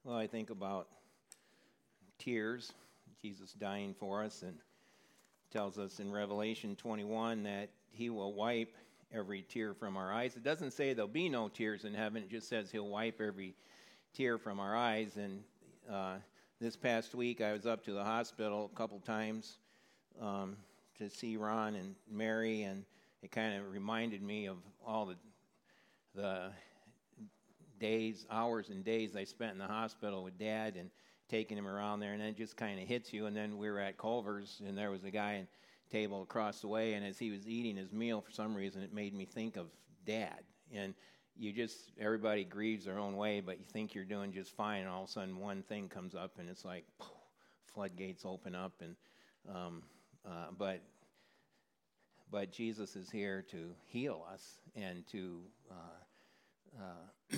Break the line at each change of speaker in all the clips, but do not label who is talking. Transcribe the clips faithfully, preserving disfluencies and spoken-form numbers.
Well, I think about tears, Jesus dying for us, and tells us in Revelation twenty-one that he will wipe every tear from our eyes. It doesn't say there'll be no tears in heaven. It just says he'll wipe every tear from our eyes. And uh, this past week, I was up to the hospital a couple times um, to see Ron and Mary, and it kind of reminded me of all the the days, hours and days I spent in the hospital with Dad and taking him around there, and then it just kind of hits you. And then we were at Culver's, and there was a guy at a table across the way, and as he was eating his meal, for some reason, it made me think of Dad. And you just, everybody grieves their own way, but you think you're doing just fine, and all of a sudden one thing comes up, and it's like, poof, floodgates open up. And um, uh, but but Jesus is here to heal us and to uh, uh,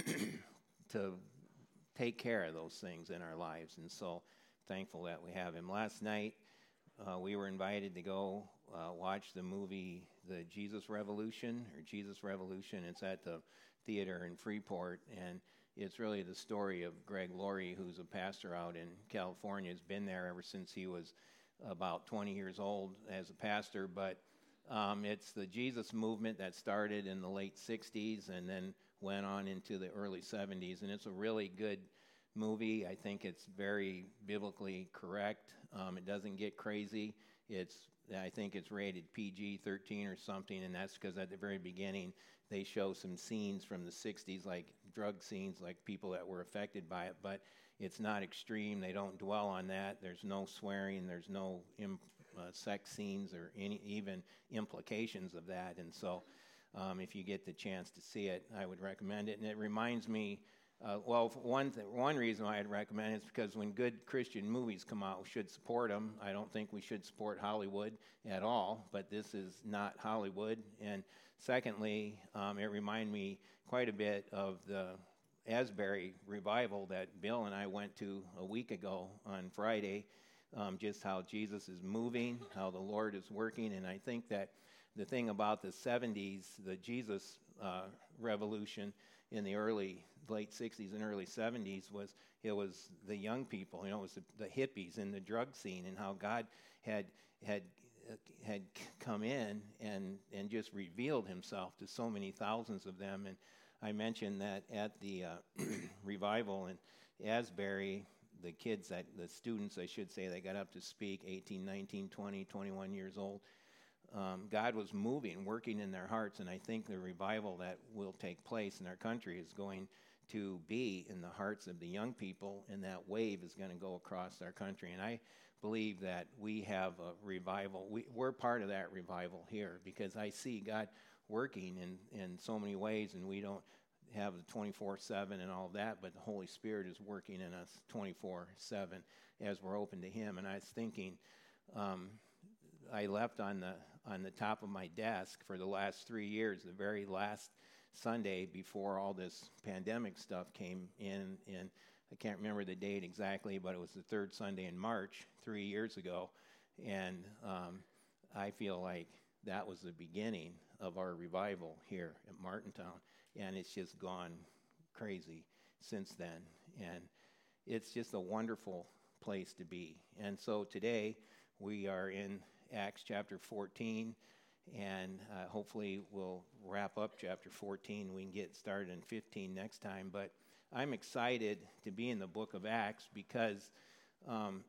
to take care of those things in our lives. And so thankful that we have him. Last night, uh, we were invited to go uh, watch the movie, The Jesus Revolution, or Jesus Revolution. It's at the theater in Freeport, and it's really the story of Greg Laurie, who's a pastor out in California. Has been there ever since he was about twenty years old as a pastor, but um, it's the Jesus movement that started in the late sixties and then went on into the early seventies, and it's a really good movie. I think it's very biblically correct. Um, it doesn't get crazy. It's I think it's rated P G thirteen or something, and that's because at the very beginning they show some scenes from the sixties, like drug scenes, like people that were affected by it, but it's not extreme. They don't dwell on that. There's no swearing. There's no imp, uh, sex scenes or any even implications of that, and so Um, if you get the chance to see it, I would recommend it. And it reminds me, uh, well, one th- one reason why I'd recommend it is because when good Christian movies come out, we should support them. I don't think we should support Hollywood at all, but this is not Hollywood. And secondly, um, it reminded me quite a bit of the Asbury revival that Bill and I went to a week ago on Friday, um, just how Jesus is moving, how the Lord is working, and I think that the thing about the seventies, the Jesus uh, revolution in the early, late sixties and early seventies was, it was the young people, you know, it was the, the hippies in the drug scene, and how God had had uh, had come in and, and just revealed himself to so many thousands of them. And I mentioned that at the uh, revival in Asbury, the kids, that the students, I should say, they got up to speak, eighteen, nineteen, twenty, twenty-one years old. Um, God was moving, working in their hearts, and I think the revival that will take place in our country is going to be in the hearts of the young people, and that wave is going to go across our country. And I believe that we have a revival. We, we're part of that revival here, because I see God working in, in so many ways, and we don't have the twenty-four seven and all of that, but the Holy Spirit is working in us twenty-four seven as we're open to Him. And I was thinking, um, I left on the on the top of my desk for the last three years, the very last Sunday before all this pandemic stuff came in, and I can't remember the date exactly, but it was the third Sunday in March three years ago, and um, I feel like that was the beginning of our revival here at Martintown, and it's just gone crazy since then, and it's just a wonderful place to be. And so today we are in Acts chapter fourteen, and uh, hopefully we'll wrap up chapter fourteen. We can get started in fifteen next time, but I'm excited to be in the book of Acts because um,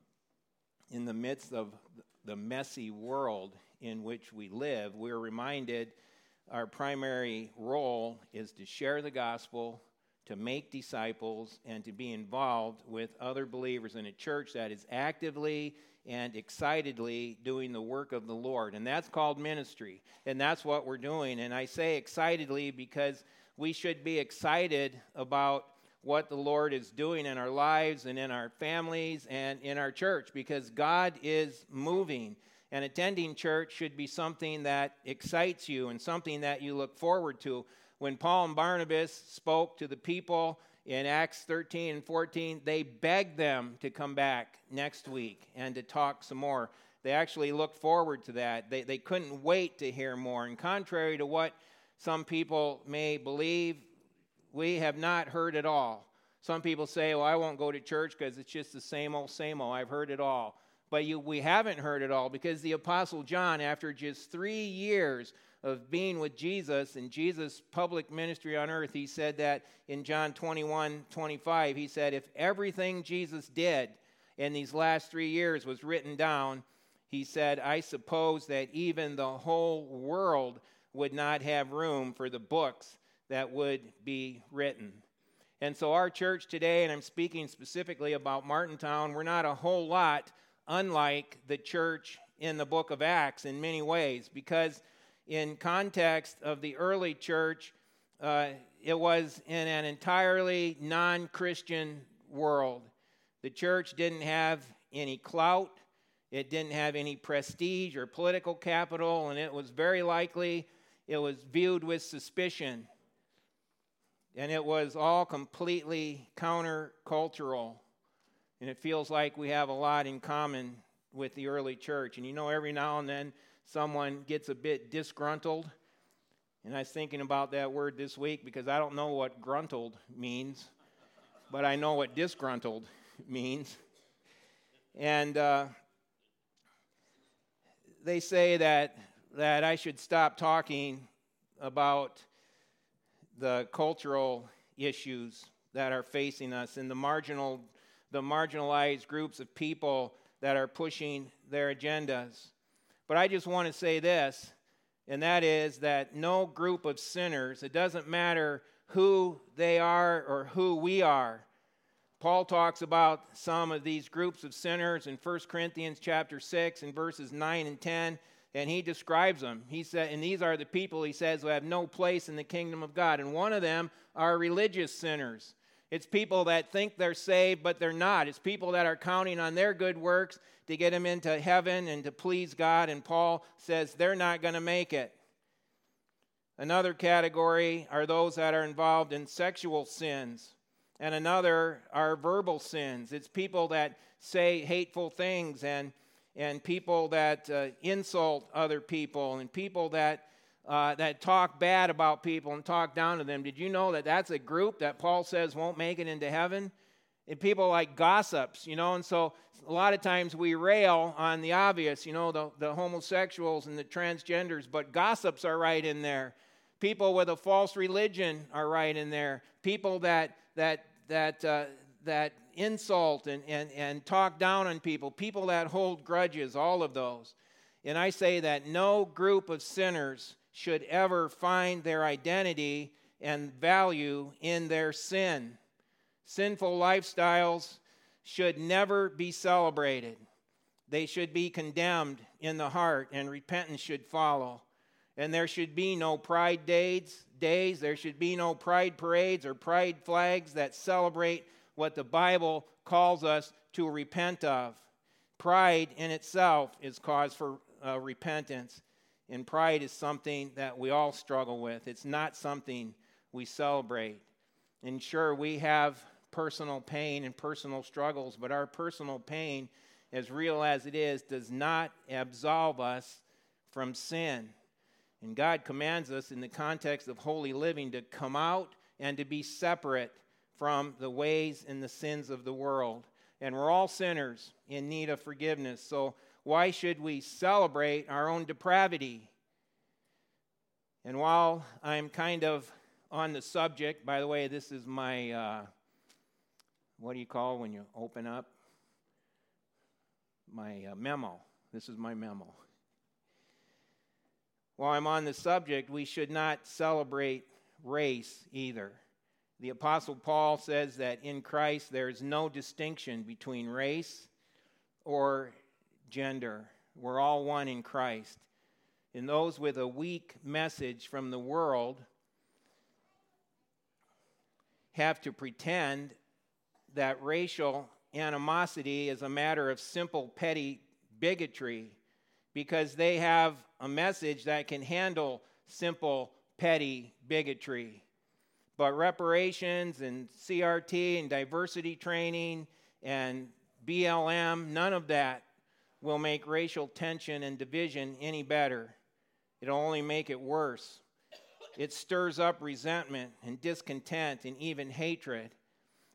in the midst of the messy world in which we live, we're reminded our primary role is to share the gospel, to make disciples, and to be involved with other believers in a church that is actively and excitedly doing the work of the Lord. And that's called ministry. And that's what we're doing. And I say excitedly because we should be excited about what the Lord is doing in our lives and in our families and in our church, because God is moving. And attending church should be something that excites you and something that you look forward to. When Paul and Barnabas spoke to the people in Acts thirteen and fourteen, they begged them to come back next week and to talk some more. They actually looked forward to that. They, they couldn't wait to hear more. And contrary to what some people may believe, we have not heard it all. Some people say, well, I won't go to church because it's just the same old, same old. I've heard it all. But you, we haven't heard it all, because the Apostle John, after just three years of being with Jesus and Jesus' public ministry on earth, he said that in John twenty-one twenty-five, he said, if everything Jesus did in these last three years was written down, he said, I suppose that even the whole world would not have room for the books that would be written. And so our church today, and I'm speaking specifically about Martintown, we're not a whole lot unlike the church in the book of Acts in many ways, because in context of the early church, uh, it was in an entirely non-Christian world. The church didn't have any clout, it didn't have any prestige or political capital, and it was very likely it was viewed with suspicion. And it was all completely countercultural. And it feels like we have a lot in common with the early church. And you know, every now and then someone gets a bit disgruntled. And I was thinking about that word this week because I don't know what gruntled means, but I know what disgruntled means. And uh, they say that that I should stop talking about the cultural issues that are facing us and the marginal, the marginalized groups of people that are pushing their agendas. But I just want to say this, and that is that no group of sinners, it doesn't matter who they are or who we are. Paul talks about some of these groups of sinners in First Corinthians chapter six and verses nine and ten. And he describes them. He said, and these are the people, he says, who have no place in the kingdom of God. And one of them are religious sinners. It's people that think they're saved, but they're not. It's people that are counting on their good works to get them into heaven and to please God. And Paul says they're not going to make it. Another category are those that are involved in sexual sins. And another are verbal sins. It's people that say hateful things and and people that uh, insult other people, and people that uh, that talk bad about people and talk down to them. Did you know that that's a group that Paul says won't make it into heaven? And people like gossips, you know, and so a lot of times we rail on the obvious, you know, the, the homosexuals and the transgenders, but gossips are right in there. People with a false religion are right in there. People that that that uh, that insult and, and, and talk down on people, people that hold grudges, all of those. And I say that no group of sinners should ever find their identity and value in their sin. Sinful lifestyles should never be celebrated. They should be condemned in the heart, and repentance should follow. And there should be no pride days, days. There should be no pride parades or pride flags that celebrate what the Bible calls us to repent of. Pride in itself is cause for uh, repentance, and pride is something that we all struggle with. It's not something we celebrate. And sure, we have personal pain and personal struggles, but our personal pain, as real as it is, does not absolve us from sin. And God commands us in the context of holy living to come out and to be separate from the ways and the sins of the world. And we're all sinners in need of forgiveness. So why should we celebrate our own depravity? And while I'm kind of on the subject, by the way, this is my, uh, what do you call when you open up? My uh, memo. This is my memo. While I'm on the subject, we should not celebrate race either. The Apostle Paul says that in Christ there is no distinction between race or gender. We're all one in Christ. And those with a weak message from the world have to pretend that racial animosity is a matter of simple, petty bigotry because they have a message that can handle simple, petty bigotry. But reparations and C R T and diversity training and B L M, none of that will make racial tension and division any better. It'll only make it worse. It stirs up resentment and discontent and even hatred.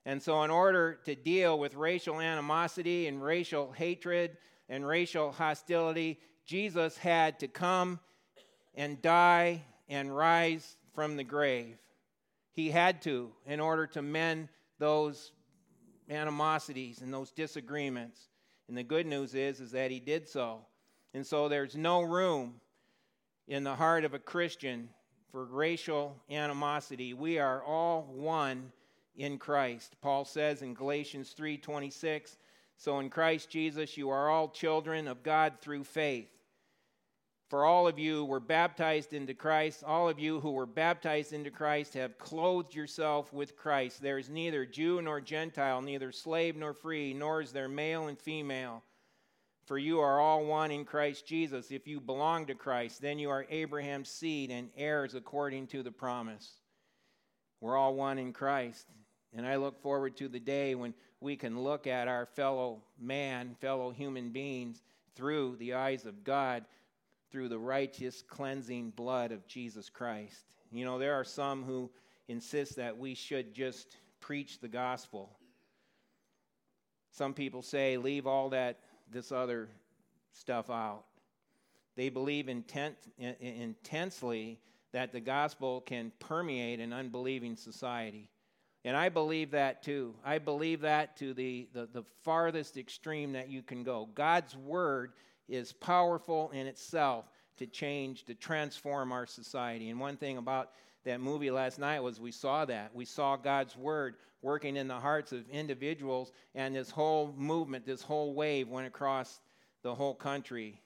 And so in order to deal with racial animosity and racial hatred and racial hostility, Jesus had to come and die and rise from the grave. He had to in order to mend those animosities and those disagreements. And the good news is, is that he did so. And so there's no room in the heart of a Christian for racial animosity. We are all one in Christ. Paul says in Galatians three twenty-six, so in Christ Jesus you are all children of God through faith. For all of you were baptized into Christ. All of you who were baptized into Christ have clothed yourself with Christ. There is neither Jew nor Gentile, neither slave nor free, nor is there male and female. For you are all one in Christ Jesus. If you belong to Christ, then you are Abraham's seed and heirs according to the promise. We're all one in Christ. And I look forward to the day when we can look at our fellow man, fellow human beings, through the eyes of God, through the righteous, cleansing blood of Jesus Christ. You know, there are some who insist that we should just preach the gospel. Some people say, leave all that, this other stuff out. They believe intent, intensely that the gospel can permeate an unbelieving society. And I believe that too. I believe that to the, the, the farthest extreme that you can go. God's word is powerful in itself to change, to transform our society. And one thing about that movie last night was we saw that. We saw God's word working in the hearts of individuals, and this whole movement, this whole wave went across the whole country.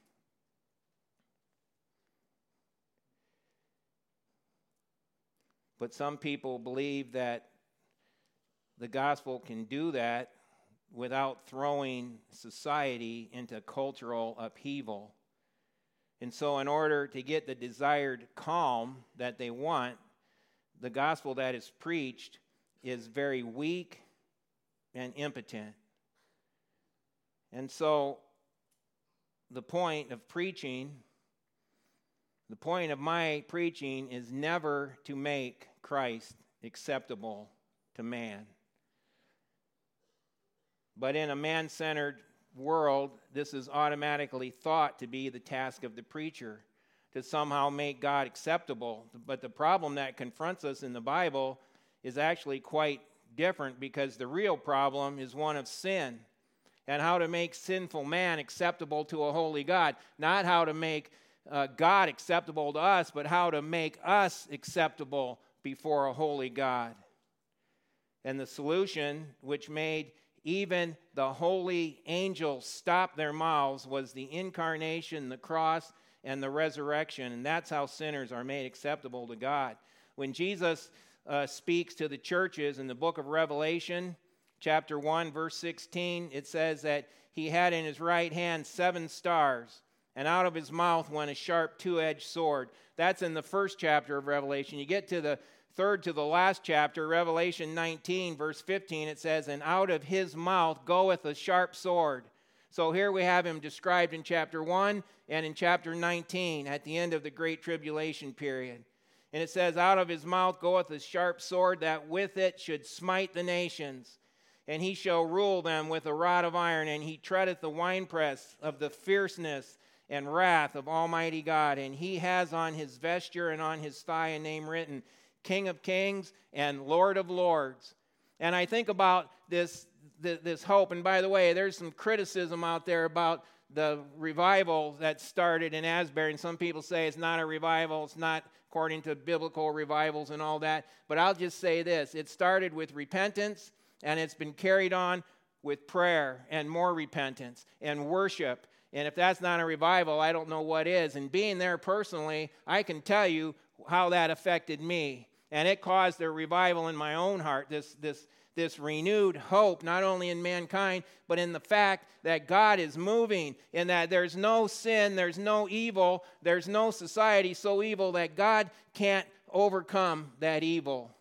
But some people believe that the gospel can do that without throwing society into cultural upheaval. And so in order to get the desired calm that they want, the gospel that is preached is very weak and impotent. And so the point of preaching, the point of my preaching is never to make Christ acceptable to man. But in a man-centered world, this is automatically thought to be the task of the preacher, to somehow make God acceptable. But the problem that confronts us in the Bible is actually quite different, because the real problem is one of sin and how to make sinful man acceptable to a holy God. Not how to make uh, God acceptable to us, but how to make us acceptable before a holy God. And the solution, which made even the holy angels stop their mouths, was the incarnation, the cross, and the resurrection. And that's how sinners are made acceptable to God. When Jesus uh, speaks to the churches in the book of Revelation, chapter one, verse sixteen, it says that he had in his right hand seven stars, and out of his mouth went a sharp two-edged sword. That's in the first chapter of Revelation. You get to the third to the last chapter, Revelation nineteen, verse fifteen, it says, and out of his mouth goeth a sharp sword. So here we have him described in chapter one and in chapter nineteen at the end of the Great Tribulation period. And it says, out of his mouth goeth a sharp sword, that with it should smite the nations. And he shall rule them with a rod of iron, and he treadeth the winepress of the fierceness and wrath of Almighty God. And he has on his vesture and on his thigh a name written, King of Kings and Lord of Lords. And I think about this, this, this hope. And by the way, there's some criticism out there about the revival that started in Asbury. And some people say it's not a revival. It's not according to biblical revivals and all that. But I'll just say this. It started with repentance, and it's been carried on with prayer and more repentance and worship. And if that's not a revival, I don't know what is. And being there personally, I can tell you how that affected me. And it caused a revival in my own heart, this, this, this renewed hope, not only in mankind, but in the fact that God is moving, and that there's no sin, there's no evil, there's no society so evil that God can't overcome that evil.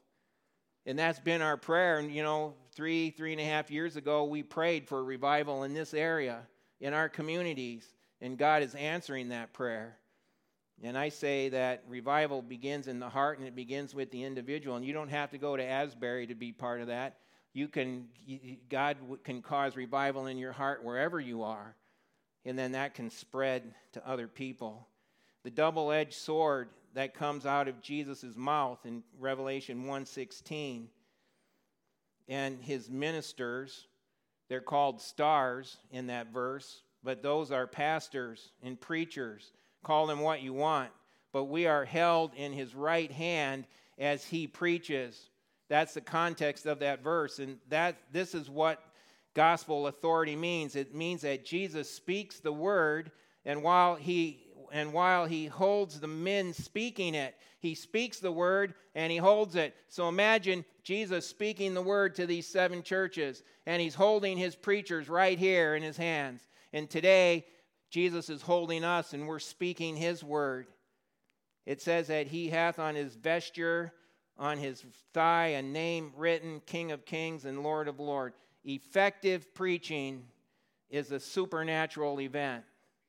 And that's been our prayer. And, you know, three, three and a half years ago, we prayed for revival in this area, in our communities, and God is answering that prayer. And I say that revival begins in the heart, and it begins with the individual. And you don't have to go to Asbury to be part of that. You can, God can cause revival in your heart wherever you are, and then that can spread to other people. The double-edged sword that comes out of Jesus' mouth in Revelation one sixteen, and his ministers, they're called stars in that verse, but those are pastors and preachers. Call them what you want, but we are held in his right hand as he preaches. That's the context of that verse, and that this is what gospel authority means. It means that Jesus speaks the word, and while he and while he holds the men speaking it, he speaks the word and he holds it. So imagine Jesus speaking the word to these seven churches, and he's holding his preachers right here in his hands. And today, Jesus is holding us, and we're speaking his word. It says that he hath on his vesture, on his thigh, a name written, King of Kings and Lord of Lords. Effective preaching is a supernatural event.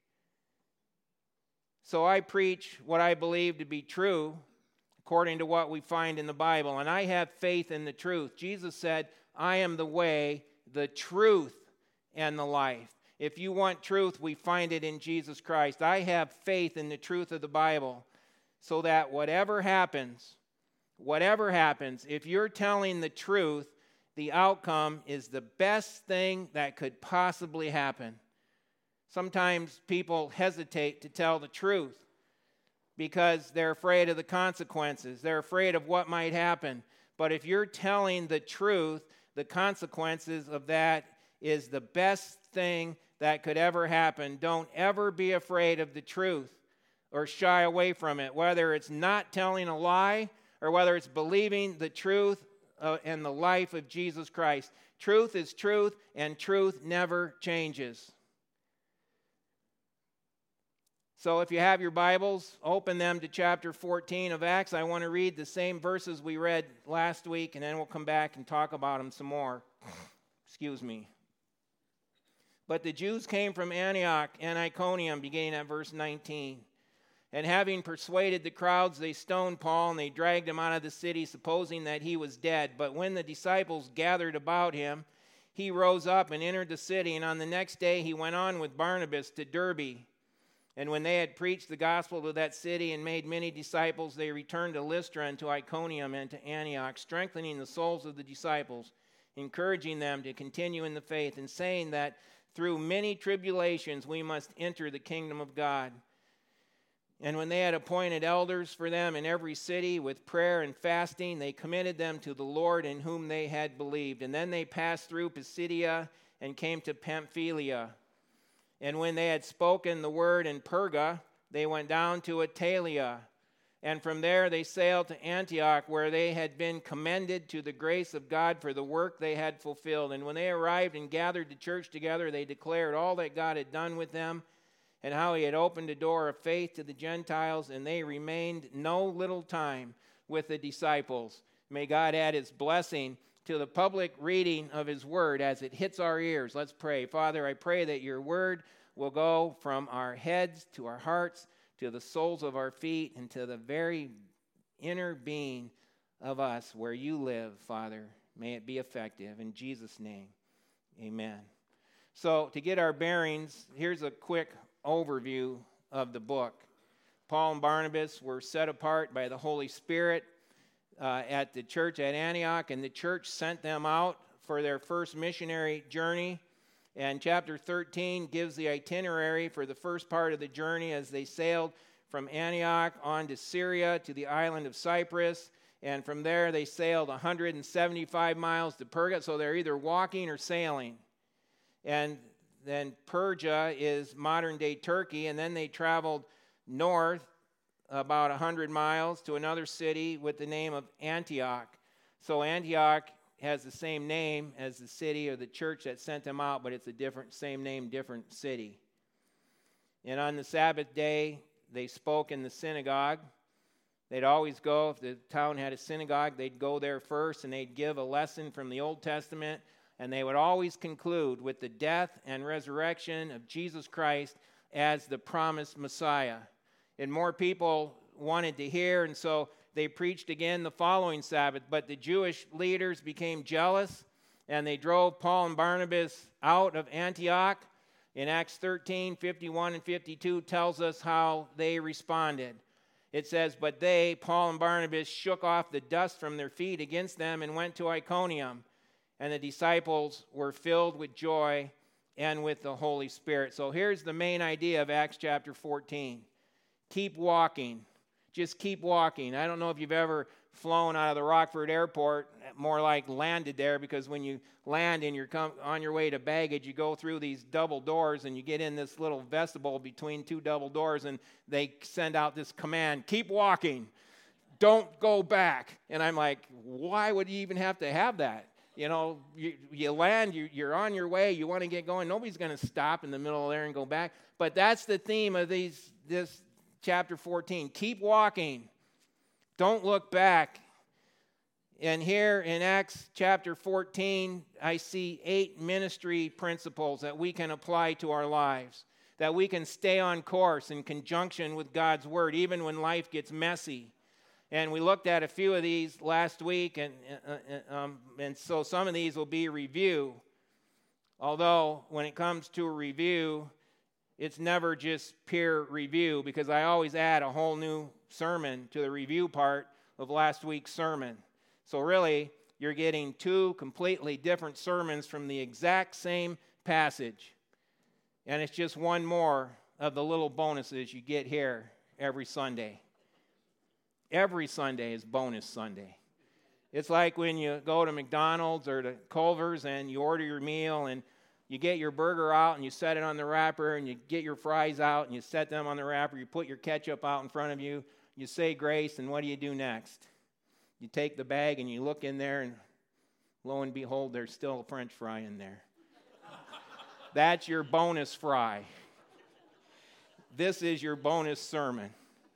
So I preach what I believe to be true, according to what we find in the Bible, and I have faith in the truth. Jesus said, I am the way, the truth, and the life. If you want truth, we find it in Jesus Christ. I have faith in the truth of the Bible, so that whatever happens, whatever happens, if you're telling the truth, the outcome is the best thing that could possibly happen. Sometimes people hesitate to tell the truth because they're afraid of the consequences. They're afraid of what might happen. But if you're telling the truth, the consequences of that is the best thing that could ever happen. Don't ever be afraid of the truth or shy away from it, whether it's not telling a lie or whether it's believing the truth uh, and the life of Jesus Christ. Truth is truth, and truth never changes. So if you have your Bibles, open them to chapter fourteen of Acts. I want to read the same verses we read last week, and then we'll come back and talk about them some more. Excuse me. But the Jews came from Antioch and Iconium, beginning at verse nineteen. And having persuaded the crowds, they stoned Paul, and they dragged him out of the city, supposing that he was dead. But when the disciples gathered about him, he rose up and entered the city, and on the next day he went on with Barnabas to Derbe. And when they had preached the gospel to that city and made many disciples, they returned to Lystra and to Iconium and to Antioch, strengthening the souls of the disciples, encouraging them to continue in the faith, and saying that through many tribulations we must enter the kingdom of God. And when they had appointed elders for them in every city with prayer and fasting, they committed them to the Lord in whom they had believed. And then they passed through Pisidia and came to Pamphylia. And when they had spoken the word in Perga, they went down to Attalia. And from there they sailed to Antioch, where they had been commended to the grace of God for the work they had fulfilled. And when they arrived and gathered the church together, they declared all that God had done with them, and how he had opened a door of faith to the Gentiles, and they remained no little time with the disciples. May God add his blessing to the public reading of his word as it hits our ears. Let's pray. Father, I pray that your word will go from our heads to our hearts, to the soles of our feet, and to the very inner being of us where you live, Father. May it be effective. In Jesus' name, amen. So to get our bearings, here's a quick overview of the book. Paul and Barnabas were set apart by the Holy Spirit uh, at the church at Antioch, and the church sent them out for their first missionary journey. And chapter thirteen gives the itinerary for the first part of the journey as they sailed from Antioch on to Syria to the island of Cyprus. And from there they sailed one hundred seventy-five miles to Perga, so they're either walking or sailing. And then Perga is modern-day Turkey, and then they traveled north about one hundred miles to another city with the name of Antioch. So Antioch has the same name as the city or the church that sent them out, but it's a different, same name, different city. And on the Sabbath day, they spoke in the synagogue. They'd always go, if the town had a synagogue, they'd go there first, and they'd give a lesson from the Old Testament. And they would always conclude with the death and resurrection of Jesus Christ as the promised Messiah. And more people wanted to hear, and so they preached again the following Sabbath. But the Jewish leaders became jealous, and they drove Paul and Barnabas out of Antioch. In Acts thirteen, fifty-one and fifty-two tells us how they responded. It says, "But they, Paul and Barnabas, shook off the dust from their feet against them and went to Iconium. And the disciples were filled with joy and with the Holy Spirit." So here's the main idea of Acts chapter fourteen. Keep walking. Just keep walking. I don't know if you've ever flown out of the Rockford Airport, more like landed there, because when you land and you're come, on your way to baggage, you go through these double doors and you get in this little vestibule between two double doors, and they send out this command, "Keep walking. Don't go back." And I'm like, why would you even have to have that? You know, you, you land, you, you're on your way, you want to get going. Nobody's going to stop in the middle of there and go back. But that's the theme of these this chapter fourteen. Keep walking. Don't look back. And here in Acts chapter fourteen, I see eight ministry principles that we can apply to our lives, that we can stay on course in conjunction with God's word, even when life gets messy. And we looked at a few of these last week, and, uh, um, and so some of these will be a review. Although, when it comes to a review, it's never just peer review, because I always add a whole new sermon to the review part of last week's sermon. So really, you're getting two completely different sermons from the exact same passage. And it's just one more of the little bonuses you get here every Sunday. Every Sunday is bonus Sunday. It's like when you go to McDonald's or to Culver's and you order your meal and you get your burger out and you set it on the wrapper, and you get your fries out and you set them on the wrapper. You put your ketchup out in front of you. You say grace, and what do you do next? You take the bag and you look in there, and lo and behold, there's still a French fry in there. That's your bonus fry. This is your bonus sermon.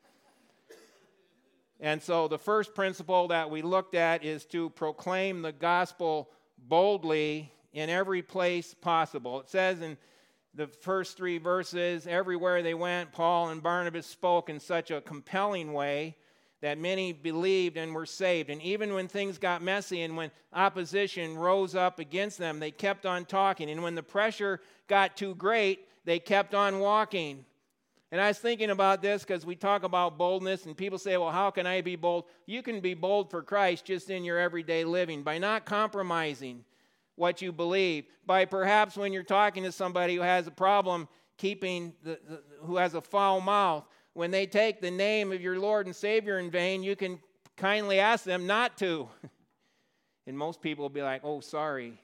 And so the first principle that we looked at is to proclaim the gospel boldly in every place possible. It says in the first three verses, everywhere they went, Paul and Barnabas spoke in such a compelling way that many believed and were saved. And even when things got messy and when opposition rose up against them, they kept on talking. And when the pressure got too great, they kept on walking. And I was thinking about this because we talk about boldness, and people say, well, how can I be bold? You can be bold for Christ just in your everyday living, by not compromising what you believe, by perhaps when you're talking to somebody who has a problem keeping, the, the, who has a foul mouth, when they take the name of your Lord and Savior in vain, you can kindly ask them not to. And most people will be like, oh, sorry.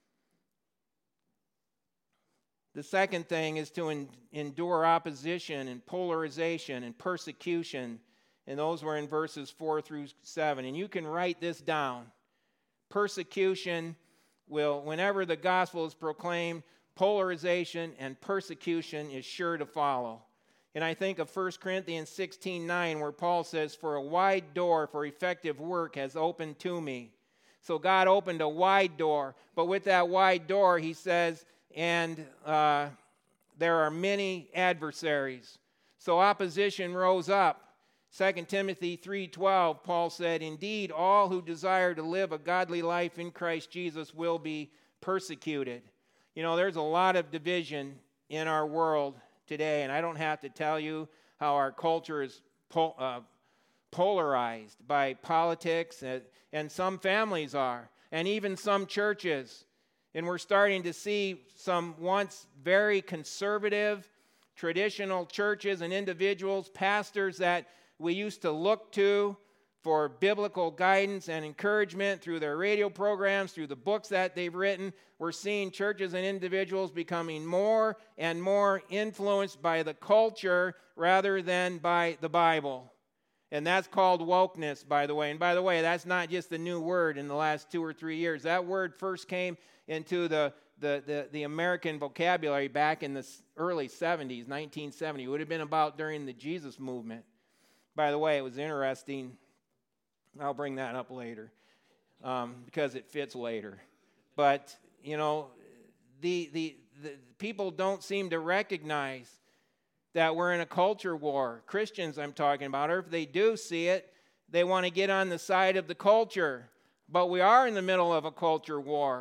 The second thing is to en- endure opposition and polarization and persecution. And those were in verses four through seven. And you can write this down. Persecution will, whenever the gospel is proclaimed, polarization and persecution is sure to follow. And I think of First Corinthians sixteen nine, where Paul says, "For a wide door for effective work has opened to me." So God opened a wide door. But with that wide door, he says, and uh, there are many adversaries. So opposition rose up. Second Timothy three twelve, Paul said, "Indeed, all who desire to live a godly life in Christ Jesus will be persecuted." You know, there's a lot of division in our world today, and I don't have to tell you how our culture is pol- uh, polarized by politics, and, and some families are, and even some churches. And we're starting to see some once very conservative, traditional churches and individuals, pastors that we used to look to for biblical guidance and encouragement through their radio programs, through the books that they've written. We're seeing churches and individuals becoming more and more influenced by the culture rather than by the Bible. And that's called wokeness, by the way. And by the way, that's not just a new word in the last two or three years. That word first came into the, the, the, the American vocabulary back in the early seventies, nineteen seventy. It would have been about during the Jesus movement. By the way, it was interesting. I'll bring that up later um, because it fits later. But, you know, the, the the people don't seem to recognize that we're in a culture war. Christians, I'm talking about, or if they do see it, they want to get on the side of the culture. But we are in the middle of a culture war.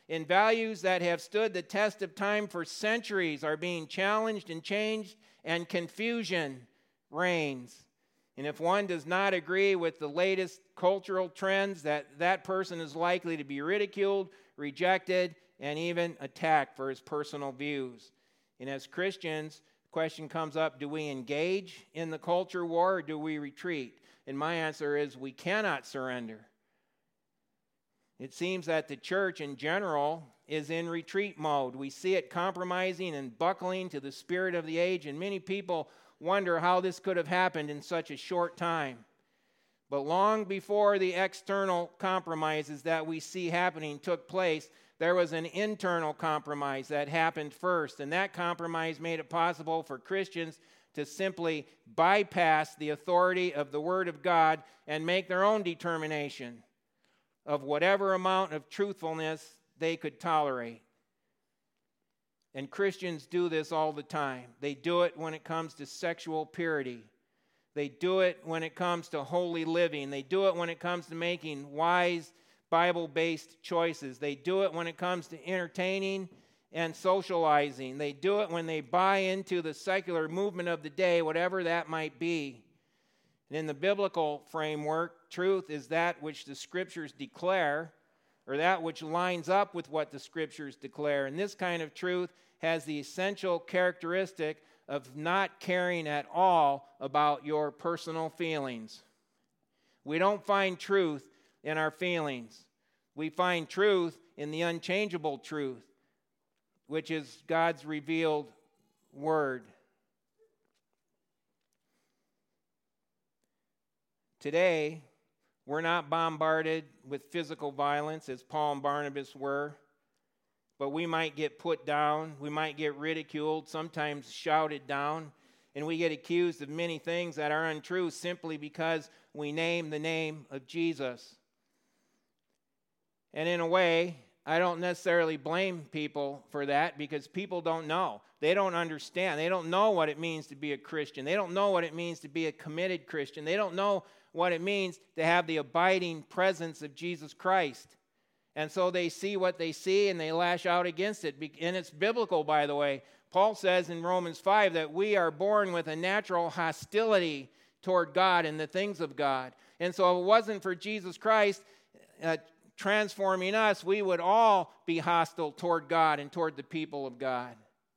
and values that have stood the test of time for centuries are being challenged and changed, and confusion reigns. And if one does not agree with the latest cultural trends, that that person is likely to be ridiculed, rejected, and even attacked for his personal views. And as Christians, the question comes up, do we engage in the culture war or do we retreat? And my answer is we cannot surrender. It seems that the church in general is in retreat mode. We see it compromising and buckling to the spirit of the age, and many people wonder how this could have happened in such a short time. But long before the external compromises that we see happening took place, there was an internal compromise that happened first, and that compromise made it possible for Christians to simply bypass the authority of the Word of God and make their own determination of whatever amount of truthfulness they could tolerate. And Christians do this all the time. They do it when it comes to sexual purity. They do it when it comes to holy living. They do it when it comes to making wise, Bible-based choices. They do it when it comes to entertaining and socializing. They do it when they buy into the secular movement of the day, whatever that might be. And in the biblical framework, truth is that which the Scriptures declare, or that which lines up with what the Scriptures declare. And this kind of truth has the essential characteristic of not caring at all about your personal feelings. We don't find truth in our feelings. We find truth in the unchangeable truth, which is God's revealed Word. Today, we're not bombarded with physical violence as Paul and Barnabas were, but we might get put down, we might get ridiculed, sometimes shouted down, and we get accused of many things that are untrue simply because we name the name of Jesus. And in a way, I don't necessarily blame people for that because people don't know. They don't understand. They don't know what it means to be a Christian. They don't know what it means to be a committed Christian. They don't know what it means to have the abiding presence of Jesus Christ. And so they see what they see and they lash out against it. And it's biblical, by the way. Paul says in Romans five that we are born with a natural hostility toward God and the things of God. And so if it wasn't for Jesus Christ uh, transforming us, we would all be hostile toward God and toward the people of God.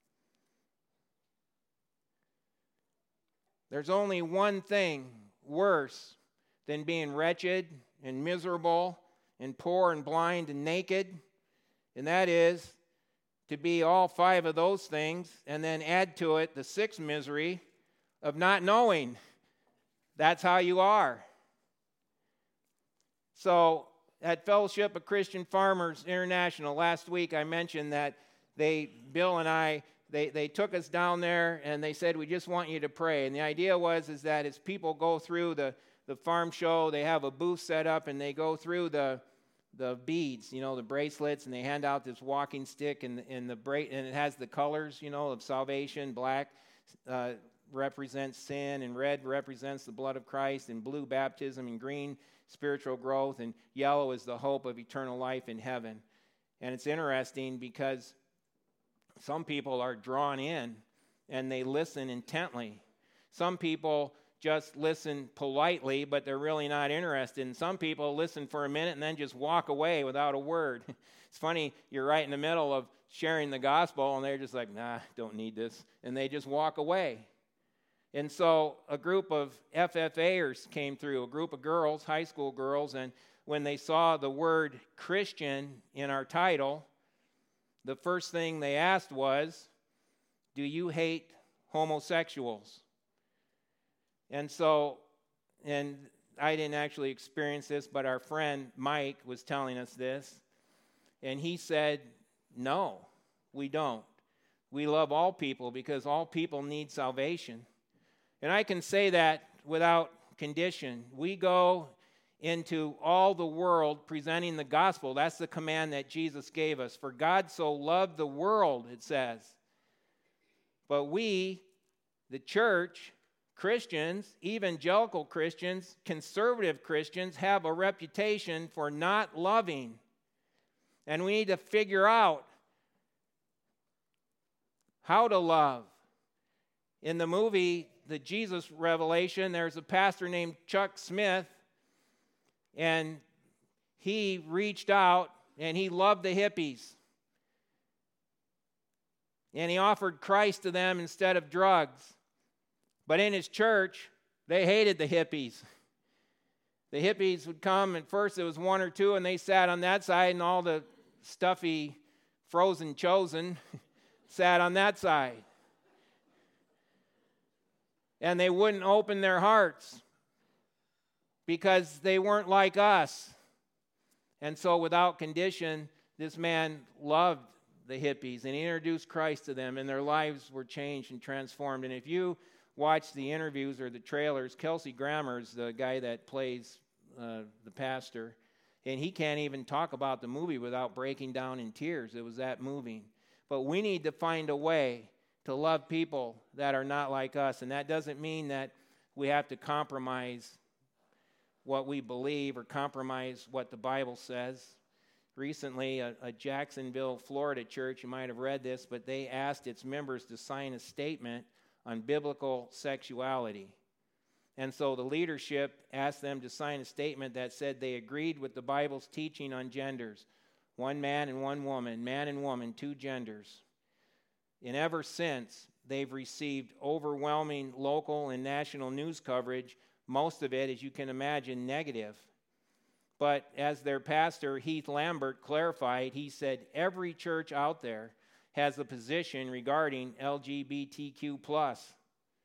There's only one thing worse than being wretched and miserable and poor and blind and naked, and that is to be all five of those things and then add to it the sixth misery of not knowing that's how you are. So at Fellowship of Christian Farmers International last week, I mentioned that they, Bill and I, They they took us down there and they said, we just want you to pray. And the idea was is that as people go through the, the farm show, they have a booth set up and they go through the the beads, you know, the bracelets, and they hand out this walking stick and, and, the bra- and it has the colors, you know, of salvation. Black uh, represents sin, and red represents the blood of Christ, and blue baptism, and green spiritual growth, and yellow is the hope of eternal life in heaven. And it's interesting because some people are drawn in and they listen intently. Some people just listen politely, but they're really not interested. And some people listen for a minute and then just walk away without a word. It's funny, you're right in the middle of sharing the gospel and they're just like, nah, don't need this. And they just walk away. And so a group of F F A'ers came through, a group of girls, high school girls, and when they saw the word Christian in our title, the first thing they asked was, do you hate homosexuals? And so, and I didn't actually experience this, but our friend Mike was telling us this, and he said, no, we don't. We love all people because all people need salvation. And I can say that without condition. We go into all the world presenting the gospel. That's the command that Jesus gave us. For God so loved the world, it says. But we, the church, Christians, evangelical Christians, conservative Christians, have a reputation for not loving. And we need to figure out how to love. In the movie, The Jesus Revelation, there's a pastor named Chuck Smith, and he reached out and he loved the hippies. And he offered Christ to them instead of drugs. But in his church, they hated the hippies. The hippies would come, and first it was one or two, and they sat on that side, and all the stuffy, frozen chosen sat on that side. And they wouldn't open their hearts because they weren't like us. And so without condition, this man loved the hippies, and he introduced Christ to them, and their lives were changed and transformed. And if you watch the interviews or the trailers, Kelsey Grammer's the guy that plays uh, the pastor, and he can't even talk about the movie without breaking down in tears. It was that moving. But we need to find a way to love people that are not like us, and that doesn't mean that we have to compromise what we believe or compromise what the Bible says. Recently, a, a Jacksonville, Florida church, you might have read this, but they asked its members to sign a statement on biblical sexuality. And so the leadership asked them to sign a statement that said they agreed with the Bible's teaching on genders. One man and one woman, man and woman, two genders. And ever since, they've received overwhelming local and national news coverage, most of it, as you can imagine, negative. But as their pastor, Heath Lambert, clarified, he said, every church out there has a position regarding L G B T Q plus.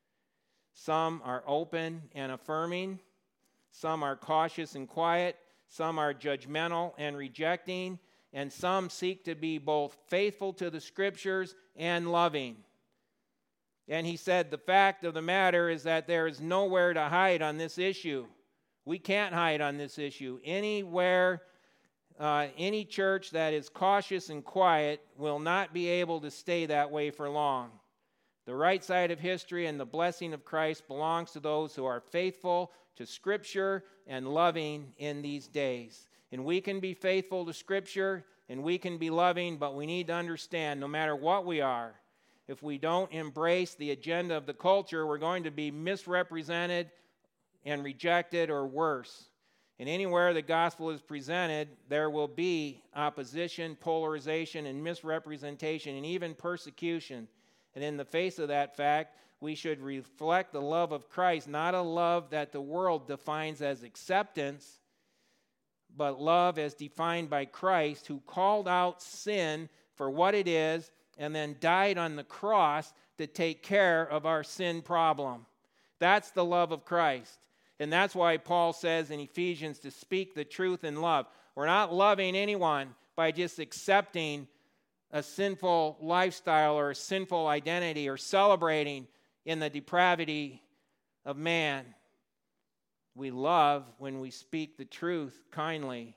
Some are open and affirming. Some are cautious and quiet. Some are judgmental and rejecting. And some seek to be both faithful to the Scriptures and loving. And he said, the fact of the matter is that there is nowhere to hide on this issue. We can't hide on this issue. Anywhere, uh, any church that is cautious and quiet will not be able to stay that way for long. The right side of history and the blessing of Christ belongs to those who are faithful to Scripture and loving in these days. And we can be faithful to Scripture and we can be loving, but we need to understand no matter what we are, if we don't embrace the agenda of the culture, we're going to be misrepresented and rejected, or worse. And anywhere the gospel is presented, there will be opposition, polarization, and misrepresentation, and even persecution. And in the face of that fact, we should reflect the love of Christ, not a love that the world defines as acceptance, but love as defined by Christ, who called out sin for what it is and then died on the cross to take care of our sin problem. That's the love of Christ. And that's why Paul says in Ephesians to speak the truth in love. We're not loving anyone by just accepting a sinful lifestyle or a sinful identity or celebrating in the depravity of man. We love when we speak the truth kindly.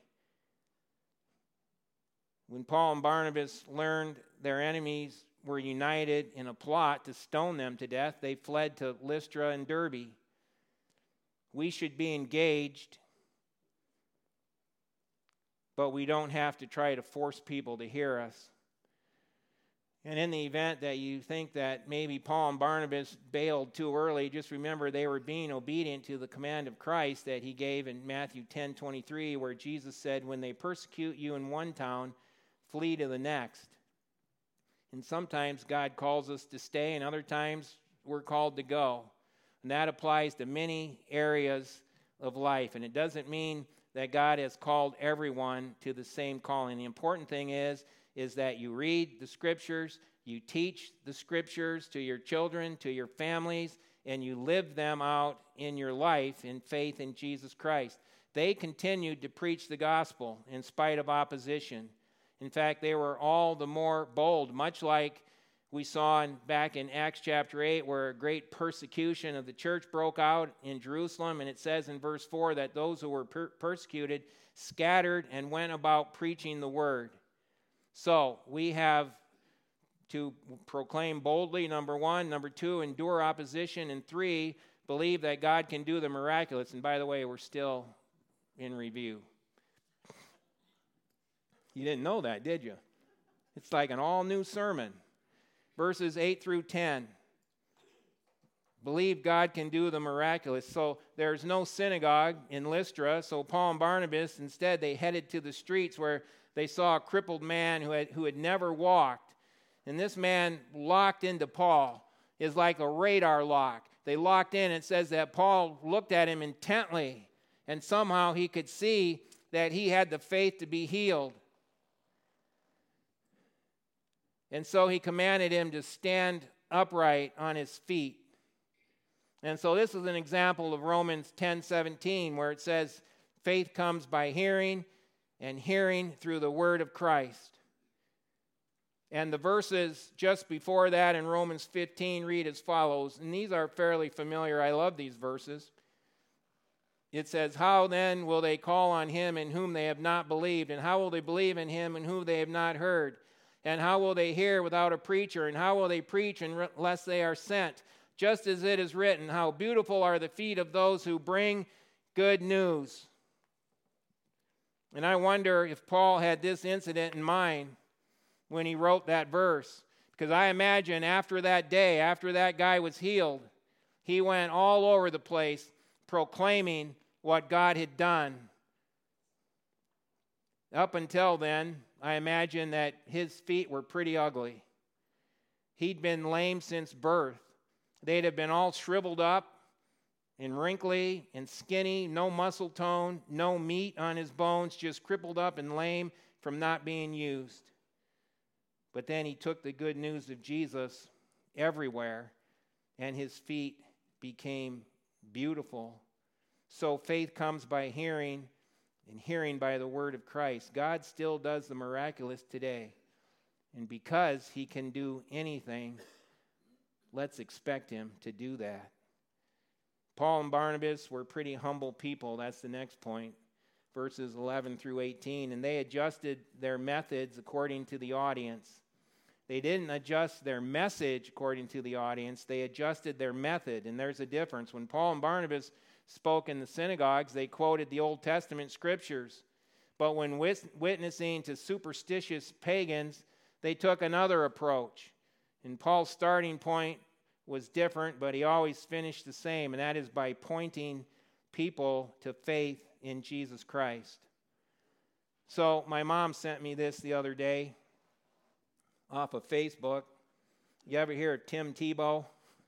When Paul and Barnabas learned their enemies were united in a plot to stone them to death, they fled to Lystra and Derbe. We should be engaged, but we don't have to try to force people to hear us. And in the event that you think that maybe Paul and Barnabas bailed too early, just remember they were being obedient to the command of Christ that he gave in Matthew ten twenty-three, where Jesus said, when they persecute you in one town, flee to the next. And sometimes God calls us to stay, and other times we're called to go. And that applies to many areas of life. And it doesn't mean that God has called everyone to the same calling. The important thing is, is that you read the Scriptures, you teach the Scriptures to your children, to your families, and you live them out in your life in faith in Jesus Christ. They continued to preach the gospel in spite of opposition. In fact, they were all the more bold, much like we saw in, back in Acts chapter eight, where a great persecution of the church broke out in Jerusalem, and it says in verse four that those who were per- persecuted scattered and went about preaching the word. So we have to proclaim boldly, number one. Number two, endure opposition. And three, believe that God can do the miraculous. And by the way, we're still in review. You didn't know that, did you? It's like an all-new sermon. Verses eight through ten. Believe God can do the miraculous. So there's no synagogue in Lystra, so Paul and Barnabas, instead, they headed to the streets where they saw a crippled man who had, who had never walked. And this man locked into Paul is like a radar lock. They locked in. It says that Paul looked at him intently, and somehow he could see that he had the faith to be healed. And so he commanded him to stand upright on his feet. And so this is an example of Romans ten seventeen, where it says, faith comes by hearing, and hearing through the word of Christ. And the verses just before that in Romans fifteen read as follows, and these are fairly familiar. I love these verses. It says, how then will they call on him in whom they have not believed? And how will they believe in him in whom they have not heard? And how will they hear without a preacher? And how will they preach unless they are sent? Just as it is written, how beautiful are the feet of those who bring good news. And I wonder if Paul had this incident in mind when he wrote that verse. Because I imagine after that day, after that guy was healed, he went all over the place proclaiming what God had done. Up until then, I imagine that his feet were pretty ugly. He'd been lame since birth. They'd have been all shriveled up and wrinkly and skinny, no muscle tone, no meat on his bones, just crippled up and lame from not being used. But then he took the good news of Jesus everywhere, and his feet became beautiful. So faith comes by hearing, and hearing by the word of Christ. God still does the miraculous today. And because he can do anything, let's expect him to do that. Paul and Barnabas were pretty humble people. That's the next point. Verses eleven through eighteen. And they adjusted their methods according to the audience. They didn't adjust their message according to the audience. They adjusted their method. And there's a difference. When Paul and Barnabas spoke in the synagogues, they quoted the Old Testament scriptures. But when witnessing to superstitious pagans, they took another approach. And Paul's starting point was different, but he always finished the same, and that is by pointing people to faith in Jesus Christ. So my mom sent me this the other day off of Facebook. You ever hear of Tim Tebow?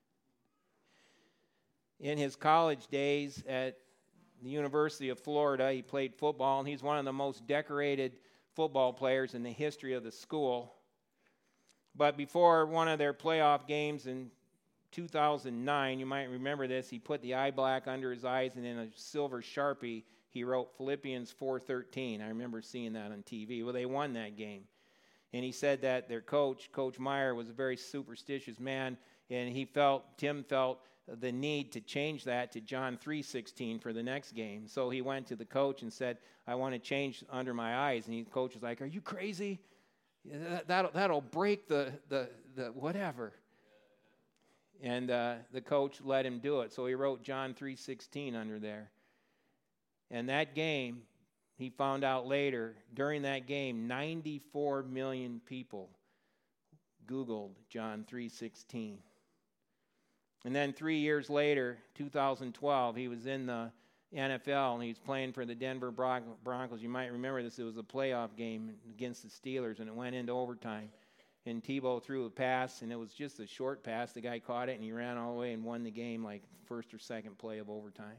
In his college days at the University of Florida, he played football, and he's one of the most decorated football players in the history of the school. But before one of their playoff games in two thousand nine, you might remember this, he put the eye black under his eyes, and in a silver Sharpie, he wrote Philippians four thirteen. I remember seeing that on T V. Well, they won that game. And he said that their coach, Coach Meyer, was a very superstitious man, and he felt, Tim felt, the need to change that to John three sixteen for the next game. So he went to the coach and said, I want to change under my eyes. And the coach was like, are you crazy? That, that'll, that'll break the, the, the whatever. And uh, the coach let him do it. So he wrote John three sixteen under there. And that game, he found out later, during that game, ninety-four million people Googled John three sixteen. And then three years later, two thousand twelve, he was in the N F L, and he was playing for the Denver Broncos. You might remember this. It was a playoff game against the Steelers, and it went into overtime. And Tebow threw a pass, and it was just a short pass. The guy caught it, and he ran all the way and won the game like first or second play of overtime.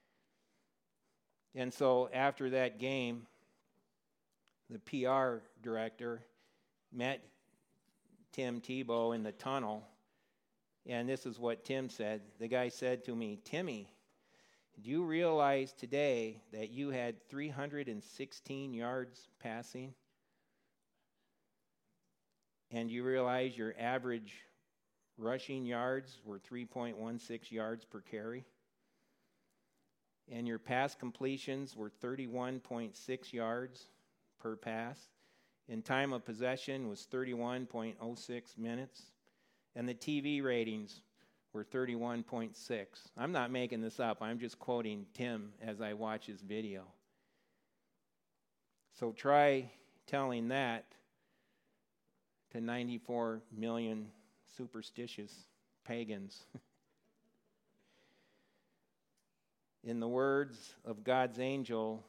And so after that game, the P R director met Tim Tebow in the tunnel, and this is what Tim said. The guy said to me, Timmy, do you realize today that you had three hundred sixteen yards passing? And you realize your average rushing yards were three point one six yards per carry? And your pass completions were thirty-one point six yards per pass. And time of possession was thirty-one point oh six minutes. And the T V ratings were thirty-one point six. I'm not making this up. I'm just quoting Tim as I watch his video. So try telling that to ninety-four million superstitious pagans. In the words of God's angel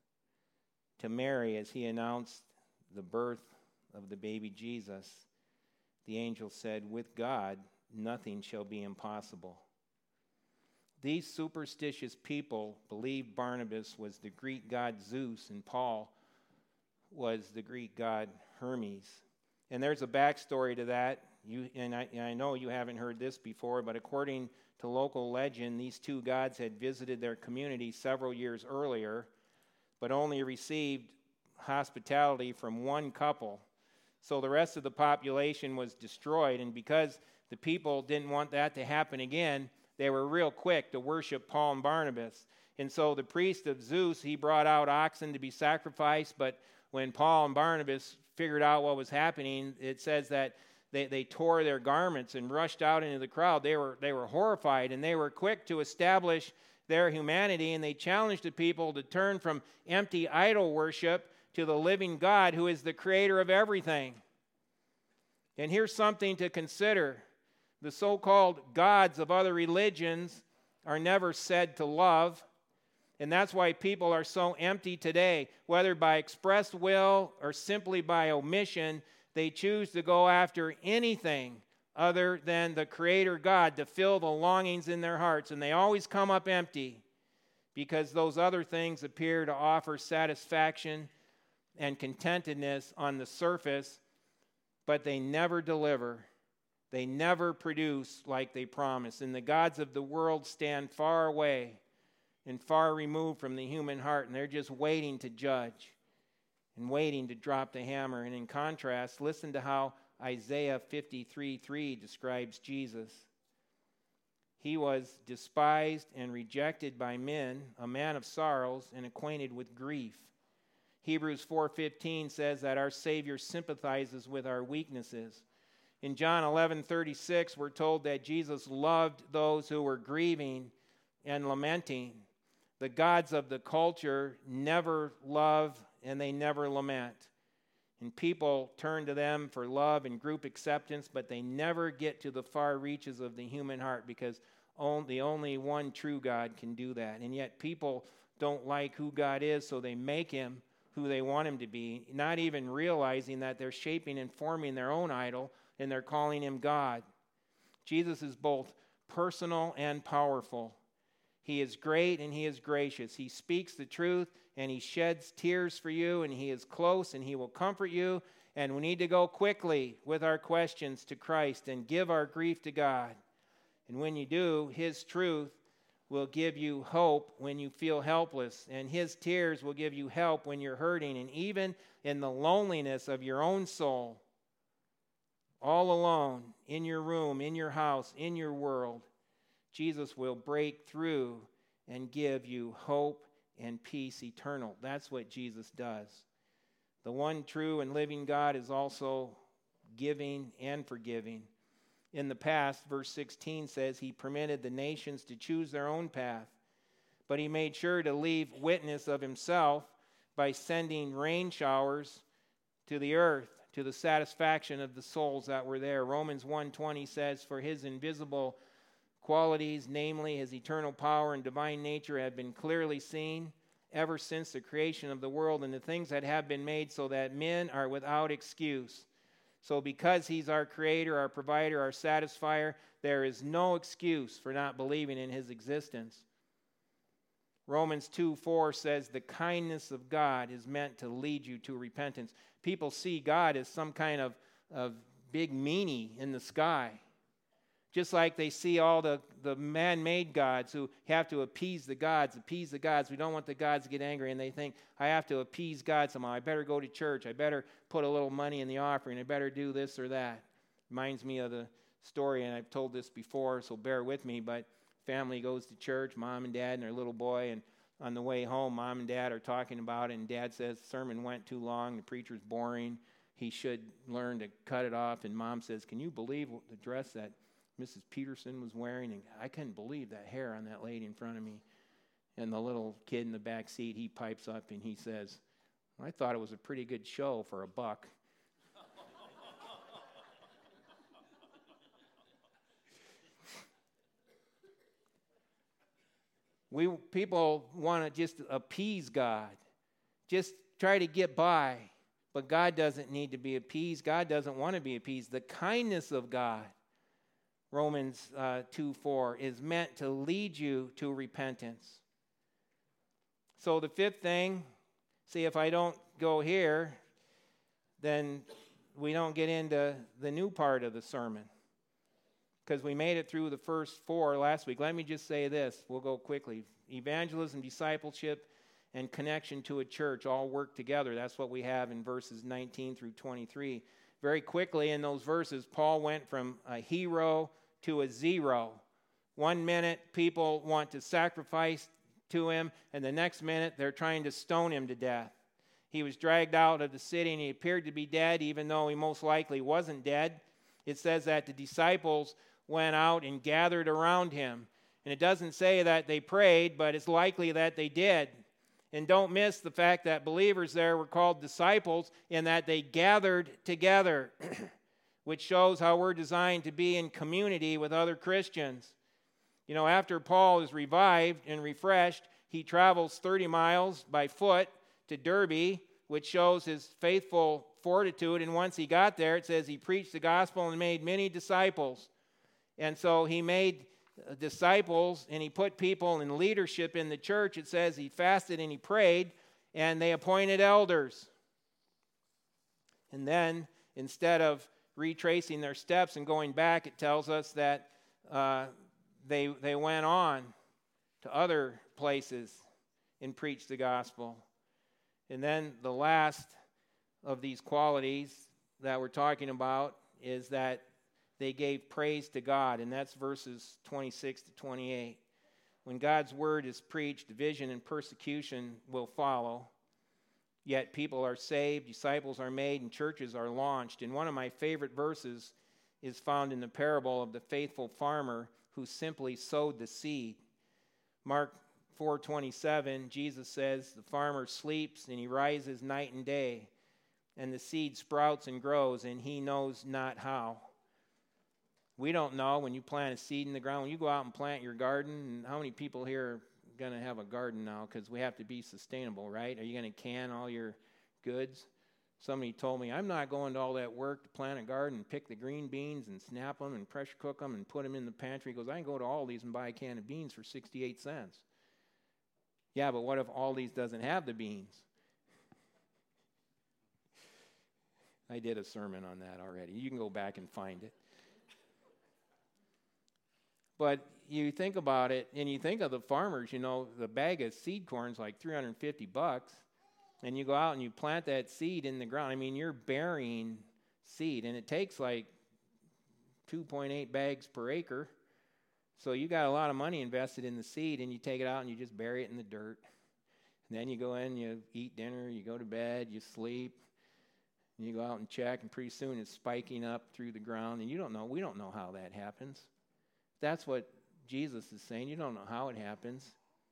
to Mary as he announced the birth of the baby Jesus, the angel said, "With God, nothing shall be impossible." These superstitious people believed Barnabas was the Greek god Zeus and Paul was the Greek god Hermes. And there's a backstory to that. You, and, I, and I know you haven't heard this before, but according to local legend, these two gods had visited their community several years earlier, but only received hospitality from one couple. So the rest of the population was destroyed, and because the people didn't want that to happen again, they were real quick to worship Paul and Barnabas. And so the priest of Zeus, he brought out oxen to be sacrificed, but when Paul and Barnabas figured out what was happening, it says that they, they tore their garments and rushed out into the crowd. They were, they were horrified, and they were quick to establish their humanity, and they challenged the people to turn from empty idol worship to the living God who is the creator of everything. And here's something to consider. The so-called gods of other religions are never said to love, and that's why people are so empty today. Whether by express will or simply by omission, they choose to go after anything other than the Creator God to fill the longings in their hearts, and they always come up empty because those other things appear to offer satisfaction and contentedness on the surface, but they never deliver. They never produce like they promise. And the gods of the world stand far away and far removed from the human heart, and they're just waiting to judge and waiting to drop the hammer. And in contrast, listen to how Isaiah fifty-three three describes Jesus. He was despised and rejected by men, a man of sorrows and acquainted with grief. Hebrews four fifteen says that our Savior sympathizes with our weaknesses. In John eleven thirty-six, we're told that Jesus loved those who were grieving and lamenting. The gods of the culture never love and they never lament. And people turn to them for love and group acceptance, but they never get to the far reaches of the human heart because only, only one true God can do that. And yet people don't like who God is, so they make him who they want him to be, not even realizing that they're shaping and forming their own idol, and they're calling him God. Jesus is both personal and powerful. He is great and he is gracious. He speaks the truth and he sheds tears for you, and he is close and he will comfort you. And we need to go quickly with our questions to Christ and give our grief to God. And when you do, his truth will give you hope when you feel helpless, and his tears will give you help when you're hurting, and even in the loneliness of your own soul, all alone, in your room, in your house, in your world, Jesus will break through and give you hope and peace eternal. That's what Jesus does. The one true and living God is also giving and forgiving. In the past, verse sixteen says, he permitted the nations to choose their own path, but he made sure to leave witness of himself by sending rain showers to the earth, to the satisfaction of the souls that were there. Romans one twenty says, for his invisible qualities, namely his eternal power and divine nature, have been clearly seen ever since the creation of the world and the things that have been made, so that men are without excuse. So because he's our creator, our provider, our satisfier, there is no excuse for not believing in his existence. Romans two four says the kindness of God is meant to lead you to repentance. People see God as some kind of, of big meanie in the sky. Just like they see all the, the man-made gods who have to appease the gods, appease the gods. We don't want the gods to get angry, and they think, I have to appease God somehow. I better go to church. I better put a little money in the offering. I better do this or that. Reminds me of the story, and I've told this before, so bear with me, but family goes to church, mom and dad and their little boy, and on the way home, mom and dad are talking about it, and dad says, the sermon went too long, the preacher's boring, he should learn to cut it off, and mom says, can you believe the dress that Missus Peterson was wearing? And I couldn't believe that hair on that lady in front of me. And the little kid in the back seat, he pipes up and he says, I thought it was a pretty good show for a buck. We people want to just appease God, just try to get by, but God doesn't need to be appeased. God doesn't want to be appeased. The kindness of God, Romans uh, two four, is meant to lead you to repentance. So the fifth thing, see, if I don't go here, then we don't get into the new part of the sermon, because we made it through the first four last week. Let me just say this. We'll go quickly. Evangelism, discipleship, and connection to a church all work together. That's what we have in verses nineteen through twenty-three. Very quickly in those verses, Paul went from a hero to a zero. One minute, people want to sacrifice to him, and the next minute, they're trying to stone him to death. He was dragged out of the city, and he appeared to be dead, even though he most likely wasn't dead. It says that the disciples went out and gathered around him. And it doesn't say that they prayed, but it's likely that they did. And don't miss the fact that believers there were called disciples in that they gathered together, which shows how we're designed to be in community with other Christians. You know, after Paul is revived and refreshed, he travels thirty miles by foot to Derbe, which shows his faithful fortitude. And once he got there, it says he preached the gospel and made many disciples. And so he made disciples, and he put people in leadership in the church. It says he fasted and he prayed, and they appointed elders. And then, instead of retracing their steps and going back, it tells us that uh, they they went on to other places and preached the gospel. And then the last of these qualities that we're talking about is that they gave praise to God, and that's verses twenty-six to twenty-eight. When God's word is preached, division and persecution will follow. Yet people are saved, disciples are made, and churches are launched. And one of my favorite verses is found in the parable of the faithful farmer who simply sowed the seed. Mark four twenty-seven, Jesus says, the farmer sleeps and he rises night and day, and the seed sprouts and grows, and he knows not how. We don't know when you plant a seed in the ground. When you go out and plant your garden, and how many people here are going to have a garden now? Because we have to be sustainable, right? Are you going to can all your goods? Somebody told me, I'm not going to all that work to plant a garden and pick the green beans and snap them and pressure cook them and put them in the pantry. He goes, I can go to Aldi's and buy a can of beans for sixty-eight cents. Yeah, but what if Aldi's doesn't have the beans? I did a sermon on that already. You can go back and find it. But you think about it, and you think of the farmers, you know, the bag of seed corn is like three hundred fifty bucks, and you go out and you plant that seed in the ground. I mean, you're burying seed, and it takes like two point eight bags per acre. So you got a lot of money invested in the seed, and you take it out and you just bury it in the dirt. And then you go in, you eat dinner, you go to bed, you sleep, and you go out and check, and pretty soon it's spiking up through the ground, and you don't know, we don't know how that happens. That's what Jesus is saying. You don't know how it happens.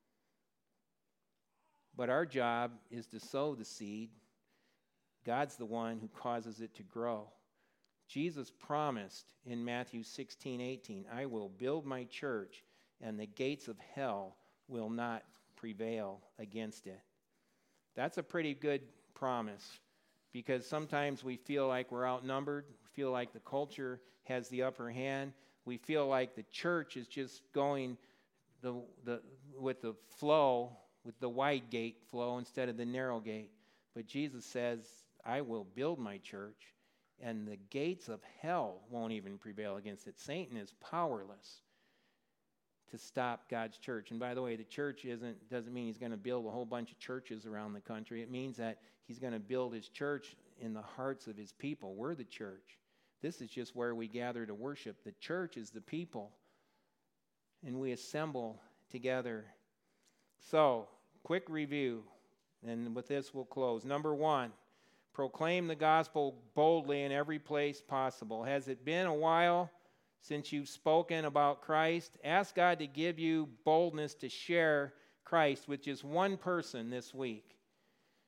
But our job is to sow the seed. God's the one who causes it to grow. Jesus promised in Matthew sixteen eighteen, I will build my church, and the gates of hell will not prevail against it. That's a pretty good promise, because sometimes we feel like we're outnumbered, we feel like the culture has the upper hand. We feel like the church is just going the, the, with the flow, with the wide gate flow instead of the narrow gate. But Jesus says, I will build my church, and the gates of hell won't even prevail against it. Satan is powerless to stop God's church. And by the way, the church isn't doesn't mean he's going to build a whole bunch of churches around the country. It means that he's going to build his church in the hearts of his people. We're the church. This is just where we gather to worship. The church is the people, and we assemble together. So, quick review, and with this we'll close. Number one, proclaim the gospel boldly in every place possible. Has it been a while since you've spoken about Christ? Ask God to give you boldness to share Christ with just one person this week.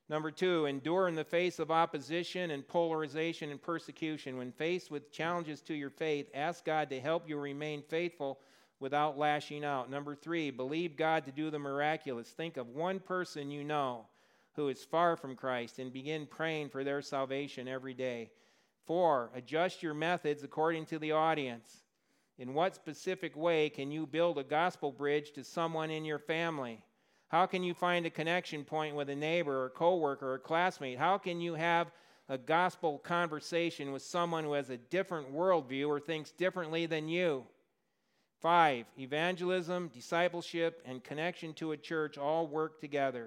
Number two, endure in the face of opposition and polarization and persecution. When faced with challenges to your faith, ask God to help you remain faithful without lashing out. Number three, believe God to do the miraculous. Think of one person you know who is far from Christ and begin praying for their salvation every day. Four, adjust your methods according to the audience. In what specific way can you build a gospel bridge to someone in your family? How can you find a connection point with a neighbor or coworker or classmate? How can you have a gospel conversation with someone who has a different worldview or thinks differently than you? Five, evangelism, discipleship, and connection to a church all work together.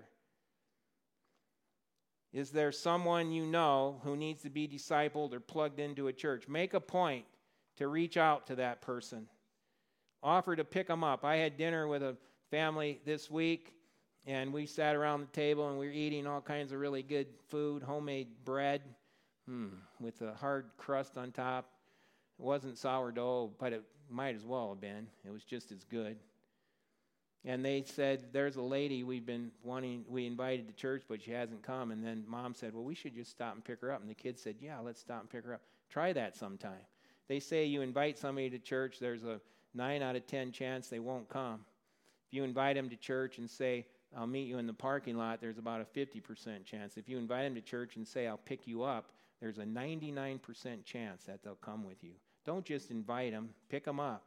Is there someone you know who needs to be discipled or plugged into a church? Make a point to reach out to that person. Offer to pick them up. I had dinner with a family this week, and we sat around the table, and we were eating all kinds of really good food, homemade bread hmm, with a hard crust on top. It wasn't sourdough, but it might as well have been. It was just as good. And they said, there's a lady we've been wanting, we invited to church, but she hasn't come. And then Mom said, well, we should just stop and pick her up. And the kids said, yeah, let's stop and pick her up. Try that sometime. They say you invite somebody to church, there's a nine out of ten chance they won't come. If you invite them to church and say, I'll meet you in the parking lot, there's about a fifty percent chance. If you invite them to church and say, I'll pick you up, there's a ninety-nine percent chance that they'll come with you. Don't just invite them, pick them up.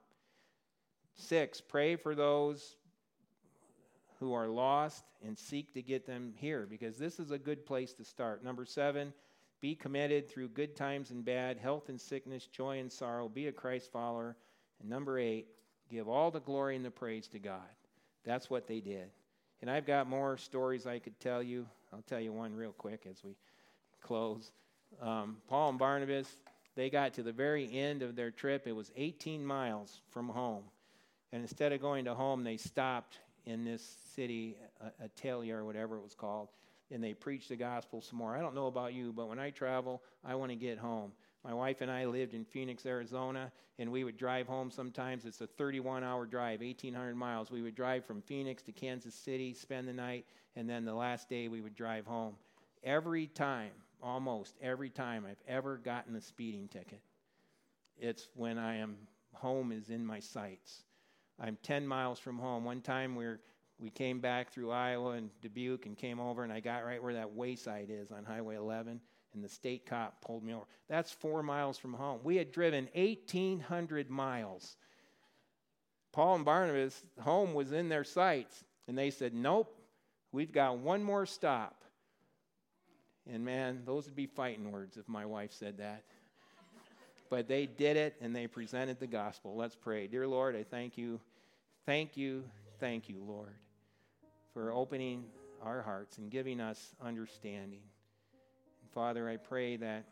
Six, pray for those who are lost and seek to get them here, because this is a good place to start. Number seven, be committed through good times and bad, health and sickness, joy and sorrow. Be a Christ follower. And number eight, give all the glory and the praise to God. That's what they did. And I've got more stories I could tell you. I'll tell you one real quick as we close. Um, Paul and Barnabas, they got to the very end of their trip. It was eighteen miles from home. And instead of going to home, they stopped in this city, Atalia or whatever it was called, and they preached the gospel some more. I don't know about you, but when I travel, I want to get home. My wife and I lived in Phoenix, Arizona, and we would drive home sometimes. It's a thirty-one hour drive, eighteen hundred miles. We would drive from Phoenix to Kansas City, spend the night, and then the last day we would drive home. Every time, almost every time I've ever gotten a speeding ticket, it's when I am home is in my sights. I'm ten miles from home. One time we were, we came back through Iowa and Dubuque and came over, and I got right where that wayside is on Highway eleven, and the state cop pulled me over. That's four miles from home. We had driven eighteen hundred miles. Paul and Barnabas' home was in their sights, and they said, nope, we've got one more stop. And man, those would be fighting words if my wife said that. But they did it, and they presented the gospel. Let's pray. Dear Lord, I thank you. Thank you, thank you, Lord, for opening our hearts and giving us understanding. And Father, I pray that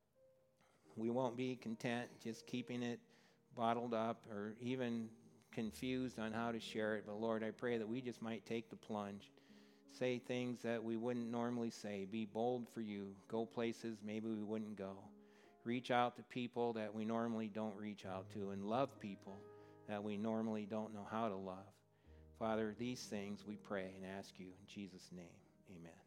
we won't be content just keeping it bottled up or even confused on how to share it. But Lord, I pray that we just might take the plunge, say things that we wouldn't normally say, be bold for you, go places maybe we wouldn't go. Reach out to people that we normally don't reach out to, and love people that we normally don't know how to love. Father, these things we pray and ask you in Jesus' name. Amen.